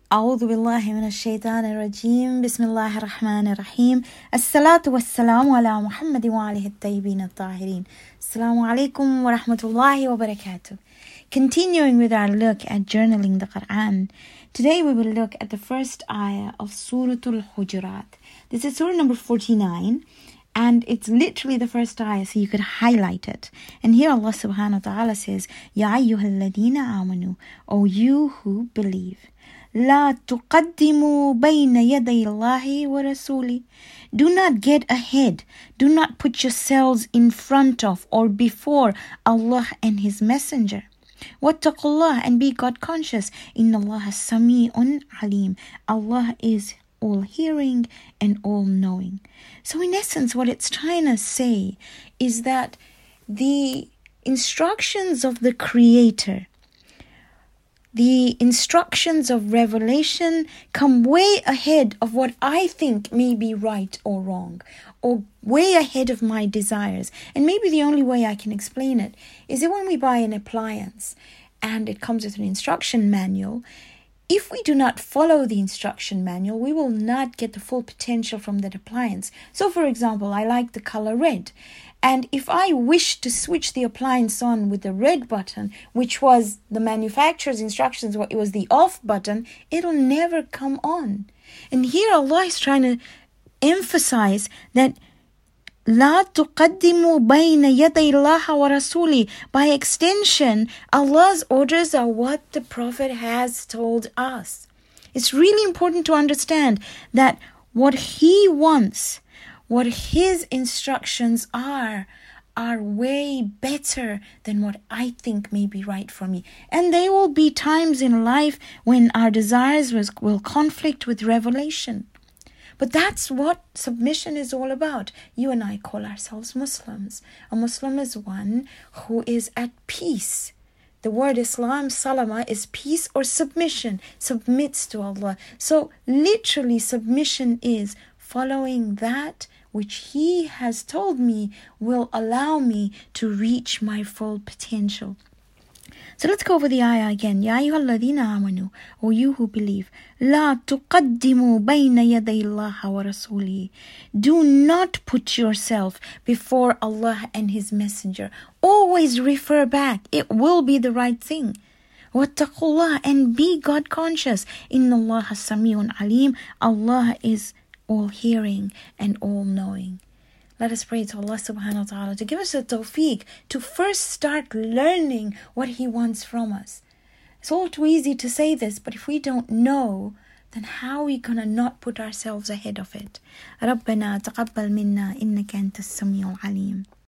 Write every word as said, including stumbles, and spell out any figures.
أعوذ بالله من الشيطان الرجيم بسم الله الرحمن الرحيم الصلاة والسلام على محمد وآله الطيبين الطاهرين Assalamu alaikum wa rahmatullahi wa barakatuh. Continuing with our look at journaling the Quran, today we will look at the first ayah of Surah Al-Hujurat. This is Surah number forty-nine, and it's literally the first ayah, so you could highlight it. And here Allah subhanahu wa ta'ala says, Ya ayyuhal ladina amanu, O you who believe. لا تقدموا بين يدي الله ورسوله. Do not get ahead. Do not put yourselves in front of or before Allah and His Messenger. واتقوا الله, and be God conscious. إن الله سميع عليم. Allah is all hearing and all knowing. So in essence, what it's trying to say is that the instructions of the Creator, the instructions of revelation, come way ahead of what I think may be right or wrong, or way ahead of my desires. And maybe the only way I can explain it is that when we buy an appliance and it comes with an instruction manual, if we do not follow the instruction manual, we will not get the full potential from that appliance. So for example, I like the color red. And if I wish to switch the appliance on with the red button, which was the manufacturer's instructions, it was the off button, it'll never come on. And here Allah is trying to emphasize that لا تقدموا بين يدي الله ورسوله. By extension, Allah's orders are what the Prophet has told us. It's really important to understand that what He wants, what His instructions are, are way better than what I think may be right for me. And there will be times in life when our desires will conflict with revelation. But that's what submission is all about. You and I call ourselves Muslims. A Muslim is one who is at peace. The word Islam, salama, is peace or submission, submits to Allah. So literally submission is following that which He has told me will allow me to reach my full potential. So let's go over the ayah again. Ya ayyuhalladhina amanu, O you who believe. La tuqaddimu bayna yaday Allah wa rasulihi. Do not put yourself before Allah and His Messenger. Always refer back. It will be the right thing. Wattaqullah, and be God conscious. Inna Allah sami'un alim. Allah is all hearing and all knowing. Let us pray to Allah subhanahu wa ta'ala to give us a tawfiq to first start learning what He wants from us. It's all too easy to say this, but if we don't know, then how are we going to not put ourselves ahead of it? رَبَّنَا تَقَبَّلْ مِنَّا إِنَّكَ أَنْتَ السَّمِيعُ الْعَلِيمُ.